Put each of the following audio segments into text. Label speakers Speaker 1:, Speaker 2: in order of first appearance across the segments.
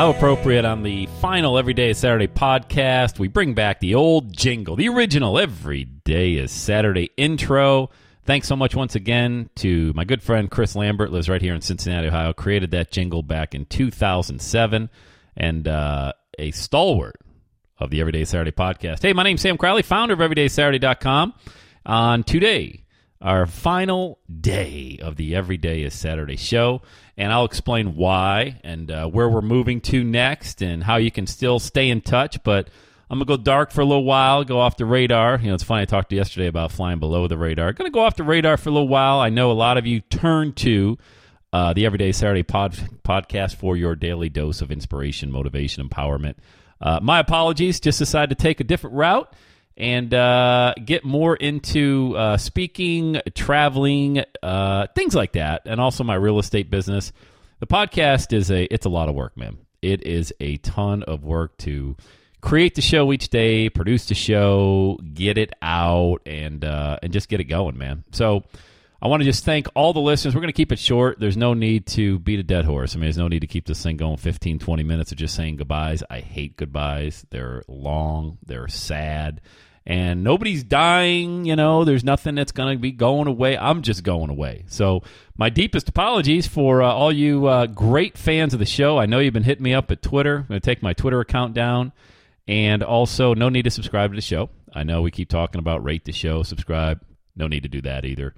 Speaker 1: How appropriate on the final Everyday is Saturday podcast. We bring back the old jingle, the original Every Day is Saturday intro. Thanks so much once again to my good friend Chris Lambert, lives right here in Cincinnati, Ohio, created that jingle back in 2007, and a stalwart of the Everyday Saturday podcast. Hey, my name's Sam Crowley, founder of EverydaySaturday.com. On today, our final day of the Everyday is Saturday show, and I'll explain why and where we're moving to next and how you can still stay in touch, but I'm going to go dark for a little while, go off the radar. You know, it's funny, I talked to you yesterday about flying below the radar. Going to go off the radar for a little while. I know a lot of you turn to the Everyday Saturday podcast for your daily dose of inspiration, motivation, empowerment. My apologies, just decided to take a different route and get more into speaking, traveling, things like that, and also my real estate business. The podcast it's a lot of work, man. It is a ton of work to create the show each day, produce the show, get it out, and just get it going, man. So I want to just thank all the listeners. We're going to keep it short. There's no need to beat a dead horse. I mean, there's no need to keep this thing going 15, 20 minutes of just saying goodbyes. I hate goodbyes. They're long. They're sad. And nobody's dying, you know. There's nothing that's going to be going away. I'm just going away. So my deepest apologies for all you great fans of the show. I know you've been hitting me up at Twitter. I'm going to take my Twitter account down. And also, no need to subscribe to the show. I know we keep talking about rate the show, subscribe. No need to do that either.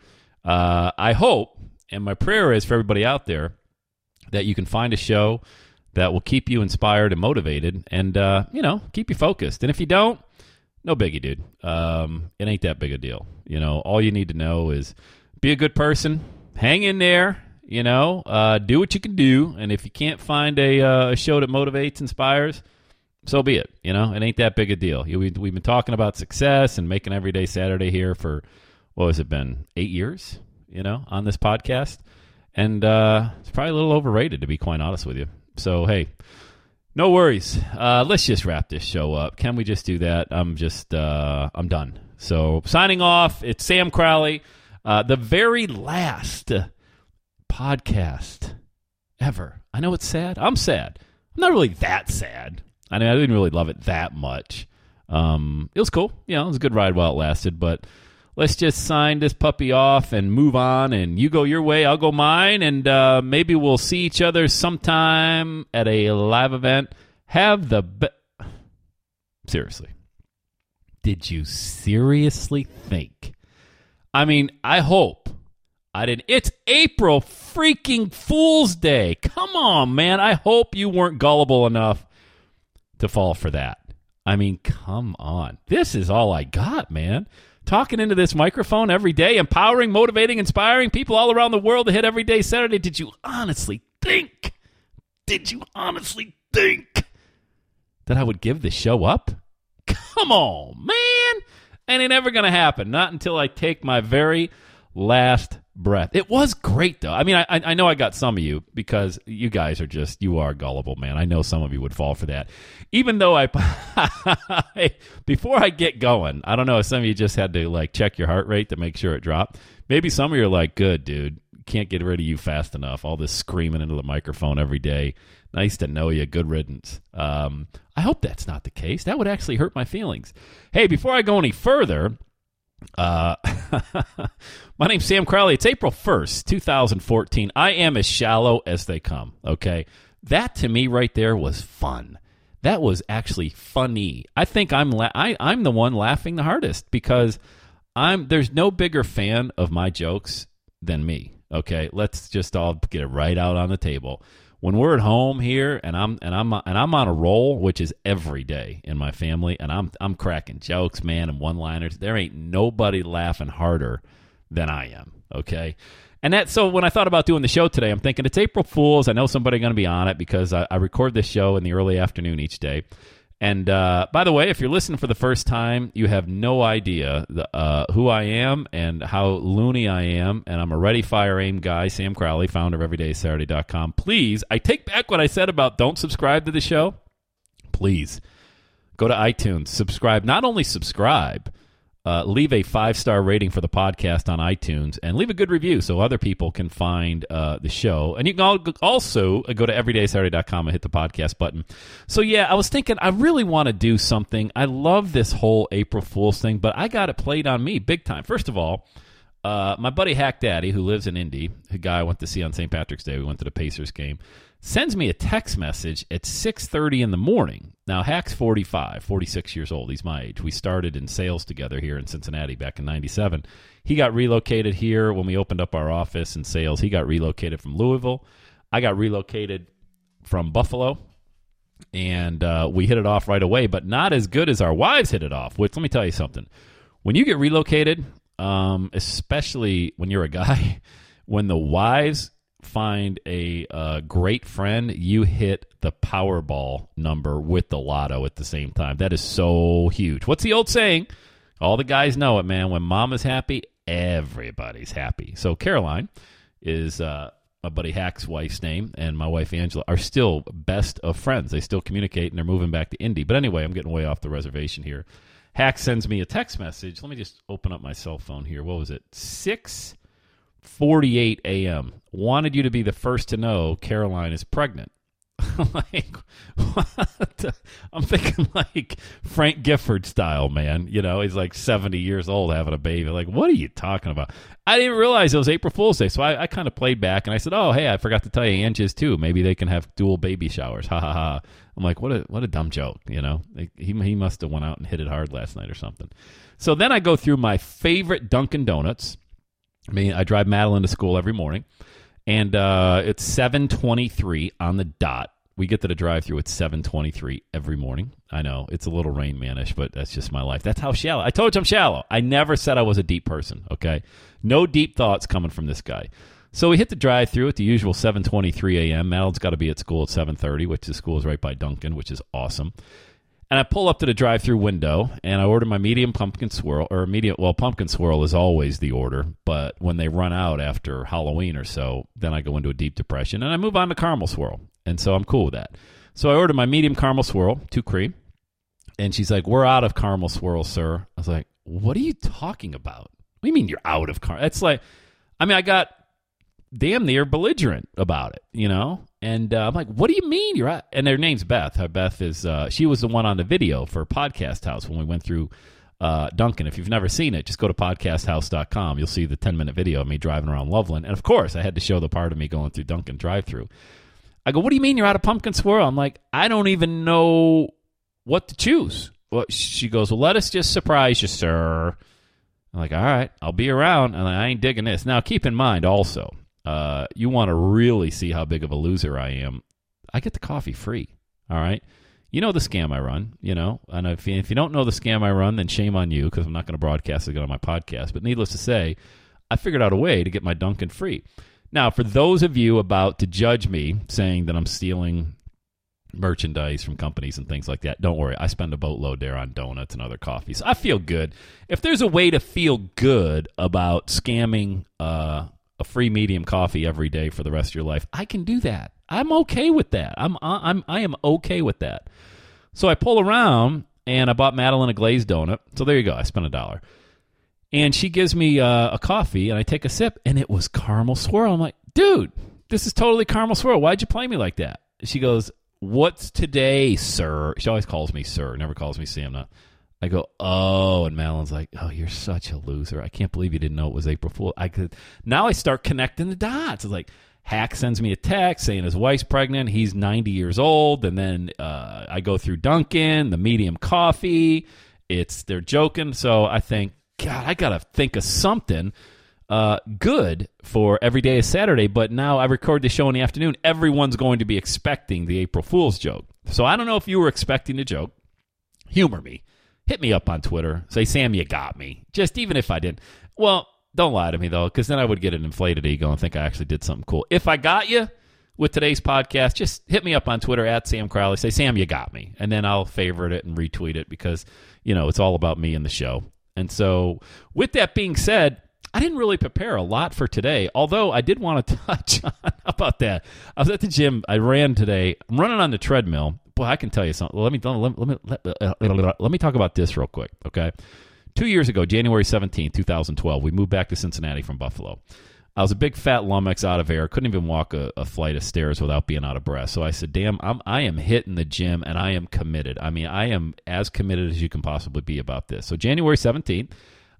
Speaker 1: I hope, and my prayer is for everybody out there, that you can find a show that will keep you inspired and motivated and, keep you focused. And if you don't, no biggie, dude. It ain't that big a deal. You know, all you need to know is be a good person, hang in there, do what you can do. And if you can't find a show that motivates, inspires, so be it. It ain't that big a deal. We've been talking about success and making Everyday Saturday here for, what has it been, 8 years, on this podcast. And it's probably a little overrated, to be quite honest with you. So, hey, no worries. Let's just wrap this show up. Can we just do that? I'm done. So, signing off, it's Sam Crowley. The very last podcast ever. I know it's sad. I'm sad. I'm not really that sad. I mean, I didn't really love it that much. It was cool. It was a good ride while it lasted, but let's just sign this puppy off and move on, and you go your way, I'll go mine, and maybe we'll see each other sometime at a live event. Seriously. Did you seriously think? I mean, I hope I didn't. It's April freaking Fool's Day. Come on, man. I hope you weren't gullible enough to fall for that. I mean, come on. This is all I got, man. Talking into this microphone every day, empowering, motivating, inspiring people all around the world to hit Everyday Saturday. Did you honestly think that I would give the show up? Come on, man. And it never going to happen. Not until I take my very last breath. It was great, though. I mean, I know I got some of you because you guys you are gullible, man. I know some of you would fall for that. Even though before I get going, I don't know if some of you just had to check your heart rate to make sure it dropped. Maybe some of you are like, good, dude. Can't get rid of you fast enough. All this screaming into the microphone every day. Nice to know you. Good riddance. I hope that's not the case. That would actually hurt my feelings. Hey, before I go any further, my name's Sam Crowley. It's April 1st, 2014. I am as shallow as they come, okay? That, to me, right there was fun. That was actually funny. I think I'm the one laughing the hardest because there's no bigger fan of my jokes than me, okay? Let's just all get it right out on the table. When we're at home here and I'm on a roll, which is every day in my family, and I'm cracking jokes, man, and one-liners, there ain't nobody laughing harder than I am, okay? And so when I thought about doing the show today, I'm thinking it's April Fool's. I know somebody's going to be on it because I record this show in the early afternoon each day. And by the way, if you're listening for the first time, you have no idea who I am and how loony I am. And I'm a ready, fire, aim guy, Sam Crowley, founder of EverydaySaturday.com. Please, I take back what I said about don't subscribe to the show. Please, go to iTunes, subscribe. Not only subscribe, leave a 5-star rating for the podcast on iTunes and leave a good review so other people can find the show. And you can also go to everydaysaturday.com and hit the podcast button. So, yeah, I was thinking I really want to do something. I love this whole April Fool's thing, but I got it played on me big time. First of all, my buddy Hack Daddy, who lives in Indy, a guy I went to see on St. Patrick's Day, we went to the Pacers game, sends me a text message at 6:30 in the morning. Now, Hack's 46 years old. He's my age. We started in sales together here in Cincinnati back in 97. He got relocated here when we opened up our office in sales. He got relocated from Louisville. I got relocated from Buffalo, and we hit it off right away, but not as good as our wives hit it off, which, let me tell you something. When you get relocated, especially when you're a guy, when the wives find a great friend, you hit the Powerball number with the lotto at the same time. That is so huge. What's the old saying? All the guys know it, man. When mama's happy, everybody's happy. So Caroline is my buddy Hack's wife's name, and my wife Angela are still best of friends. They still communicate, and they're moving back to Indy. But anyway, I'm getting way off the reservation here. Hack sends me a text message. Let me just open up my cell phone here. What was it? 6:48 a.m. Wanted you to be the first to know Caroline is pregnant. Like, what? I'm thinking like Frank Gifford style, man. You know, he's like 70 years old having a baby. Like, what are you talking about? I didn't realize it was April Fool's Day, so I kind of played back, and I said, oh, hey, I forgot to tell you Ange is too. Maybe they can have dual baby showers. Ha, ha, ha. I'm like, what a dumb joke, you know? He must have went out and hit it hard last night or something. So then I go through my favorite Dunkin' Donuts. I mean, I drive Madeline to school every morning, and it's 7:23 on the dot. We get to the drive-thru at 7:23 every morning. I know, it's a little Rain Man-ish, but that's just my life. That's how shallow. I told you I'm shallow. I never said I was a deep person, okay? No deep thoughts coming from this guy. So we hit the drive-thru at the usual 7:23 a.m. Madeline's got to be at school at 7:30, which the school is right by Dunkin', which is awesome. And I pull up to the drive-thru window, and I order my medium pumpkin swirl, pumpkin swirl is always the order, but when they run out after Halloween or so, then I go into a deep depression, and I move on to caramel swirl, and so I'm cool with that. So I order my medium caramel swirl, 2 cream, and she's like, we're out of caramel swirl, sir. I was like, what are you talking about? What do you mean you're out of caramel? It's like, I mean, I got damn near belligerent about it, you know? And I'm like, what do you mean you're out? And their name's Beth. Beth is, she was the one on the video for Podcast House when we went through Dunkin'. If you've never seen it, just go to podcasthouse.com. You'll see the 10-minute video of me driving around Loveland. And, of course, I had to show the part of me going through Dunkin' drive-thru. I go, what do you mean you're out of pumpkin swirl? I'm like, I don't even know what to choose. Well, she goes, well, let us just surprise you, sir. I'm like, all right, I'll be around. And I ain't digging this. Now, keep in mind also, you want to really see how big of a loser I am. I get the coffee free, all right? You know the scam I run, you know. And if you don't know the scam I run, then shame on you because I'm not going to broadcast it on my podcast. But needless to say, I figured out a way to get my Dunkin' free. Now, for those of you about to judge me saying that I'm stealing merchandise from companies and things like that, don't worry. I spend a boatload there on donuts and other coffees. I feel good. If there's a way to feel good about scamming a free medium coffee every day for the rest of your life, I can do that. I'm okay with that. I am okay with that. So I pull around and I bought Madeline a glazed donut. So there you go. I spent $1. And she gives me a coffee and I take a sip and it was caramel swirl. I'm like, dude, this is totally caramel swirl. Why'd you play me like that? She goes, what's today, sir? She always calls me sir, never calls me Sam. I go, oh, and Madeline's like, oh, you're such a loser. I can't believe you didn't know it was April Fool. Now I start connecting the dots. It's like, Hack sends me a text saying his wife's pregnant. He's 90 years old. And then I go through Dunkin', the medium coffee. They're joking. So I think, God, I got to think of something good for every day is Saturday. But now I record the show in the afternoon. Everyone's going to be expecting the April Fool's joke. So I don't know if you were expecting the joke. Humor me. Hit me up on Twitter. Say, Sam, you got me. Just even if I didn't. Well, don't lie to me, though, because then I would get an inflated ego and think I actually did something cool. If I got you with today's podcast, just hit me up on Twitter at Sam Crowley. Say, Sam, you got me. And then I'll favorite it and retweet it because, you know, it's all about me and the show. And so with that being said, I didn't really prepare a lot for today, although I did want to touch on, how about that? I was at the gym. I ran today. I'm running on the treadmill. Boy, I can tell you something. Let me talk about this real quick, okay? 2 years ago, January 17th, 2012, we moved back to Cincinnati from Buffalo. I was a big fat lummox out of air, couldn't even walk a flight of stairs without being out of breath. So I said, damn, I am hitting the gym, and I am committed. I mean, I am as committed as you can possibly be about this. So January 17th,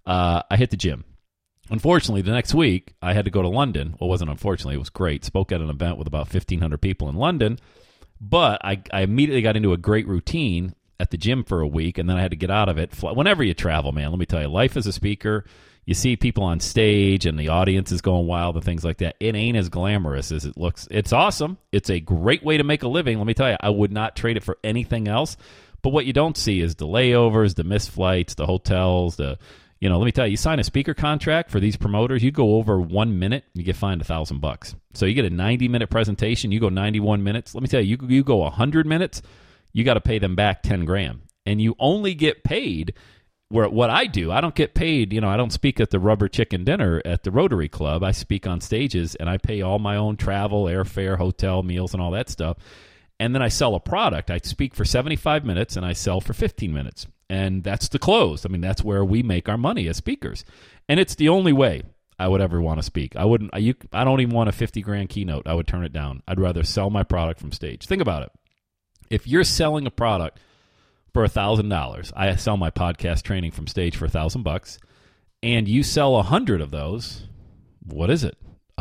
Speaker 1: I hit the gym. Unfortunately, the next week, I had to go to London. Well, it wasn't unfortunately. It was great. Spoke at an event with about 1,500 people in London. But I immediately got into a great routine at the gym for a week, and then I had to get out of it. Whenever you travel, man, let me tell you, life as a speaker, you see people on stage and the audience is going wild and things like that. It ain't as glamorous as it looks. It's awesome. It's a great way to make a living. Let me tell you, I would not trade it for anything else. But what you don't see is the layovers, the missed flights, the hotels, let me tell you, you sign a speaker contract for these promoters, you go over 1 minute, you get fined $1,000. So you get a 90-minute presentation, you go 91 minutes. Let me tell you, you go 100 minutes, you got to pay them back 10 grand. And you only get paid what I do. I don't get paid, I don't speak at the Rubber Chicken Dinner at the Rotary Club. I speak on stages, and I pay all my own travel, airfare, hotel, meals, and all that stuff. And then I sell a product. I speak for 75 minutes, and I sell for 15 minutes. And that's the close. I mean, that's where we make our money as speakers. And it's the only way I would ever want to speak. I don't even want a 50 grand keynote. I would turn it down. I'd rather sell my product from stage. Think about it. If you're selling a product for $1,000, I sell my podcast training from stage for $1,000, and you sell 100 of those, what is it?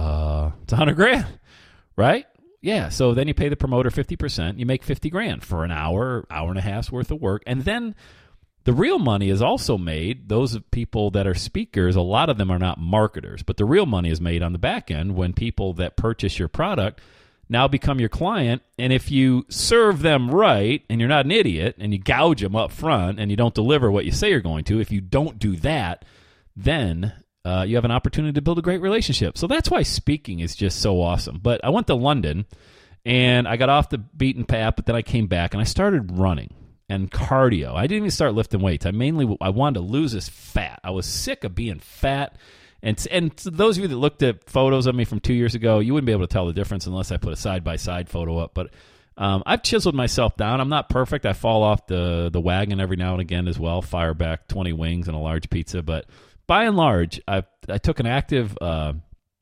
Speaker 1: It's 100 grand, right? Yeah, so then you pay the promoter 50%, you make 50 grand for an hour and a half's worth of work, and then the real money is also made. Those people that are speakers, a lot of them are not marketers, but the real money is made on the back end when people that purchase your product now become your client, and if you serve them right and you're not an idiot and you gouge them up front and you don't deliver what you say you're going to, if you don't do that, then you have an opportunity to build a great relationship. So that's why speaking is just so awesome. But I went to London, and I got off the beaten path, but then I came back, and I started running and cardio. I didn't even start lifting weights. I wanted to lose this fat. I was sick of being fat. And to those of you that looked at photos of me from 2 years ago, you wouldn't be able to tell the difference unless I put a side-by-side photo up. But I've chiseled myself down. I'm not perfect. I fall off the wagon every now and again as well, fire back 20 wings and a large pizza. But by and large, I took an active role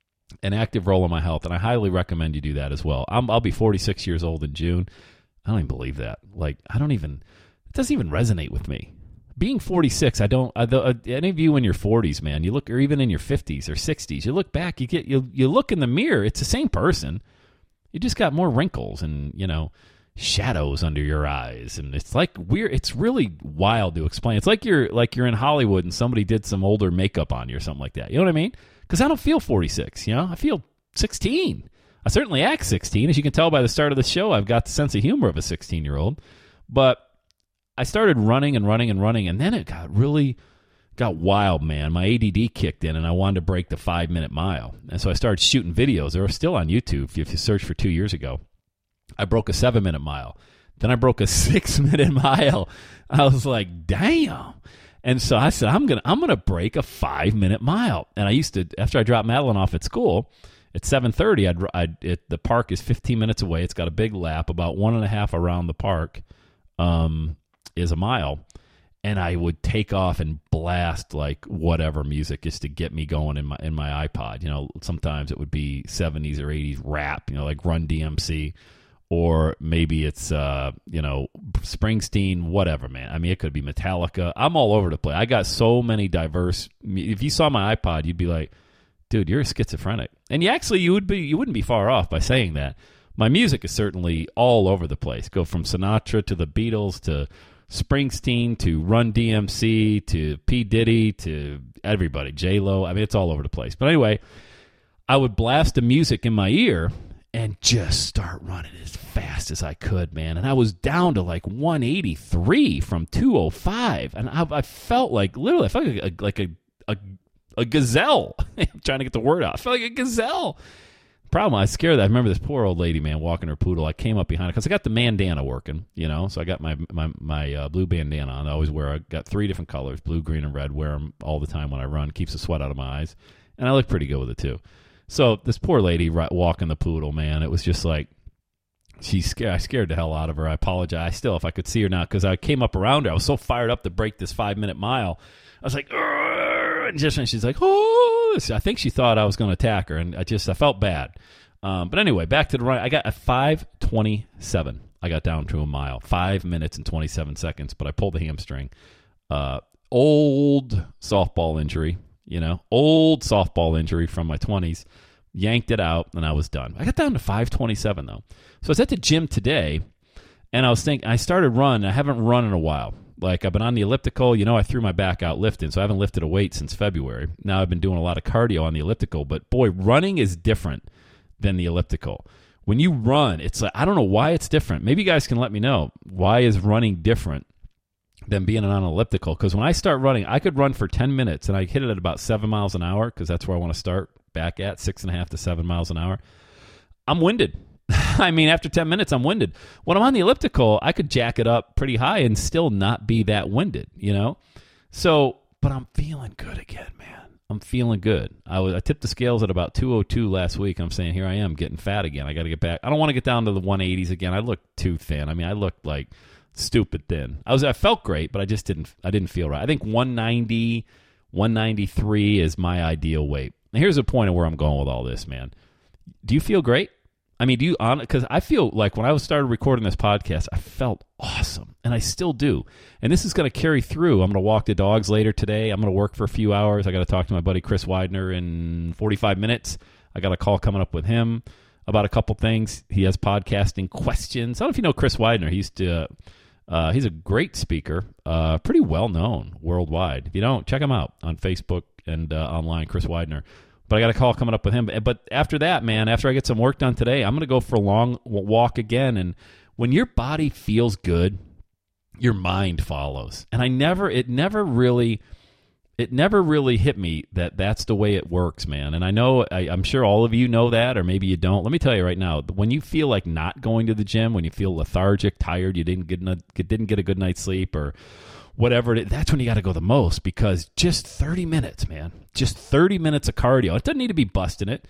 Speaker 1: in my health, and I highly recommend you do that as well. I'll be 46 years old in June. I don't even believe that. It doesn't even resonate with me. Being 46, any of you in your 40s, man, you look, or even in your 50s or 60s, you look back, you look in the mirror, it's the same person. You just got more wrinkles and, shadows under your eyes, and it's like weird. It's really wild to explain. It's like you're in Hollywood and somebody did some older makeup on you or something like that. You know what I mean? Because I don't feel 46, I feel 16. I certainly act 16. As you can tell by the start of the show, I've got the sense of humor of a 16-year-old. But I started running, and then it got wild, man. My ADD kicked in, and I wanted to break the 5-minute mile. And so I started shooting videos. They were still on YouTube if you search for 2 years ago. I broke a 7-minute mile. Then I broke a 6-minute mile. I was like, damn. And so I said, I'm gonna break a 5-minute mile. And I used to, after I dropped Madeline off at school, at 7:30, the park is 15 minutes away. It's got a big lap, about 1.5 around the park. Is a mile, and I would take off and blast like whatever music just to get me going in my iPod. Sometimes it would be 70s or 80s rap, like Run DMC, or maybe it's Springsteen, whatever, man. I mean, it could be Metallica. I'm all over the place. I got so many diverse. If you saw my iPod, you'd be like, dude, you're a schizophrenic. And you wouldn't be far off by saying that. My music is certainly all over the place. Go from Sinatra to the Beatles to Springsteen to Run DMC to P. Diddy to everybody, J-Lo. I mean, it's all over the place. But anyway, I would blast the music in my ear and just start running as fast as I could, man. And I was down to like 183 from 205. And I felt like, literally, I felt like a gazelle. I'm trying to get the word out. I felt like a gazelle. Problem, I was scared that I remember this poor old lady, man, walking her poodle. I came up behind her because I got the bandana working, so I got my blue bandana on. I always I got 3 different colors, blue, green, and red. Wear them all the time when I run. Keeps the sweat out of my eyes, and I look pretty good with it too. So this poor lady walking the poodle, man, it was just like I scared the hell out of her. I apologize still if I could see her now, because I came up around her. I was so fired up to break this 5-minute mile. I was like, and she's like, oh. I think she thought I was going to attack her, and I felt bad. But anyway, back to the run. I got a 5:27. I got down to a mile, 5 minutes and 27 seconds, but I pulled the hamstring. Old softball injury, old softball injury from my 20s. Yanked it out, and I was done. I got down to 5:27, though. So I was at the gym today, and I was thinking, I started running. I haven't run in a while. Like, I've been on the elliptical. I threw my back out lifting, so I haven't lifted a weight since February. Now I've been doing a lot of cardio on the elliptical, but boy, running is different than the elliptical. When you run, it's like, I don't know why it's different. Maybe you guys can let me know. Why is running different than being on an elliptical? Because when I start running, I could run for 10 minutes, and I hit it at about 7 miles an hour, because that's where I want to start back at, 6.5 to 7 miles an hour. I'm winded. I mean, after 10 minutes, I'm winded. When I'm on the elliptical, I could jack it up pretty high and still not be that winded, So, but I'm feeling good again, man. I'm feeling good. I tipped the scales at about 202 last week. I'm saying, here I am getting fat again. I got to get back. I don't want to get down to the 180s again. I look too thin. I mean, I looked like stupid thin. I felt great, but I didn't feel right. I think 190, 193 is my ideal weight. Now, here's the point of where I'm going with all this, man. Do you feel great? I mean, because I feel like when I started recording this podcast, I felt awesome, and I still do. And this is going to carry through. I'm going to walk the dogs later today. I'm going to work for a few hours. I got to talk to my buddy Chris Widener in 45 minutes. I got a call coming up with him about a couple things. He has podcasting questions. I don't know if you know Chris Widener. He's a great speaker, pretty well known worldwide. If you don't, check him out on Facebook and online, Chris Widener. But I got a call coming up with him. But after that, man, after I get some work done today, I'm going to go for a long walk again. And when your body feels good, your mind follows. And it never really hit me that that's the way it works, man. And I know, I'm sure all of you know that, or maybe you don't. Let me tell you right now, when you feel like not going to the gym, when you feel lethargic, tired, you didn't get a good night's sleep, or whatever it is, that's when you got to go the most, because just 30 minutes, man, just 30 minutes of cardio. It doesn't need to be busting it.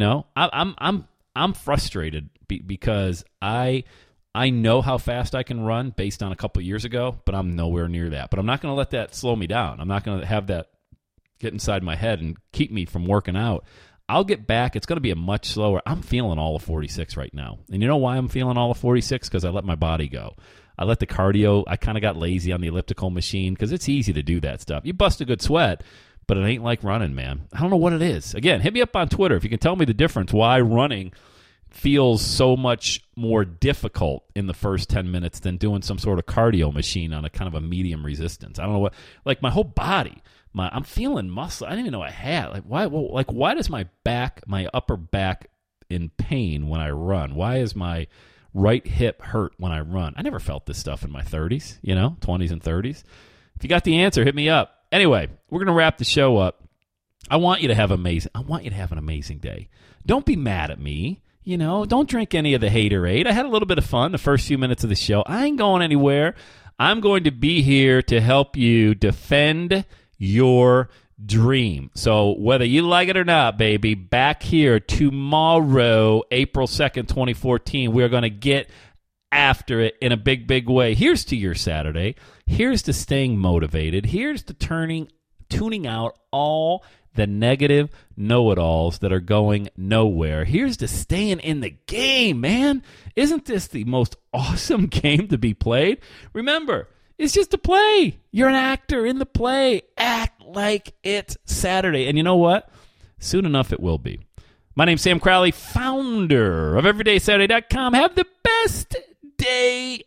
Speaker 1: I'm frustrated because I know how fast I can run based on a couple years ago, but I'm nowhere near that. But I'm not going to let that slow me down. I'm not going to have that get inside my head and keep me from working out. I'll get back. It's going to be a much slower. I'm feeling all of 46 right now. And you know why I'm feeling all of 46? Because I let my body go. I let the cardio, I kind of got lazy on the elliptical machine, because it's easy to do that stuff. You bust a good sweat, but it ain't like running, man. I don't know what it is. Again, hit me up on Twitter if you can tell me the difference, why running feels so much more difficult in the first 10 minutes than doing some sort of cardio machine on a kind of a medium resistance. I don't know what, like my whole body, I'm feeling muscle. I didn't even know I had. Why does my upper back in pain when I run? Why is my right hip hurt when I run? I never felt this stuff in my 30s, 20s and 30s. If you got the answer, hit me up. Anyway, we're going to wrap the show up. I want you to have an amazing day. Don't be mad at me. Don't drink any of the haterade. I had a little bit of fun the first few minutes of the show. I ain't going anywhere. I'm going to be here to help you defend your dream. So whether you like it or not, baby, back here tomorrow, April 2nd, 2014, we're going to get after it in a big, big way. Here's to your Saturday. Here's to staying motivated. Here's to tuning out all the negative know-it-alls that are going nowhere. Here's to staying in the game, man. Isn't this the most awesome game to be played? Remember, it's just a play. You're an actor in the play. Act like it's Saturday. And you know what? Soon enough it will be. My name's Sam Crowley, founder of EverydaySaturday.com. Have the best day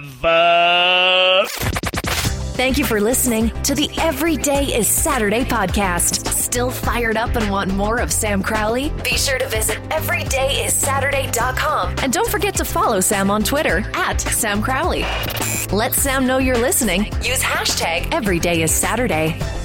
Speaker 1: ever.
Speaker 2: Thank you for listening to the Every Day is Saturday podcast. Still fired up and want more of Sam Crowley? Be sure to visit everydayissaturday.com. And don't forget to follow Sam on Twitter @Sam Crowley. Let Sam know you're listening. Use hashtag EverydayIsSaturday.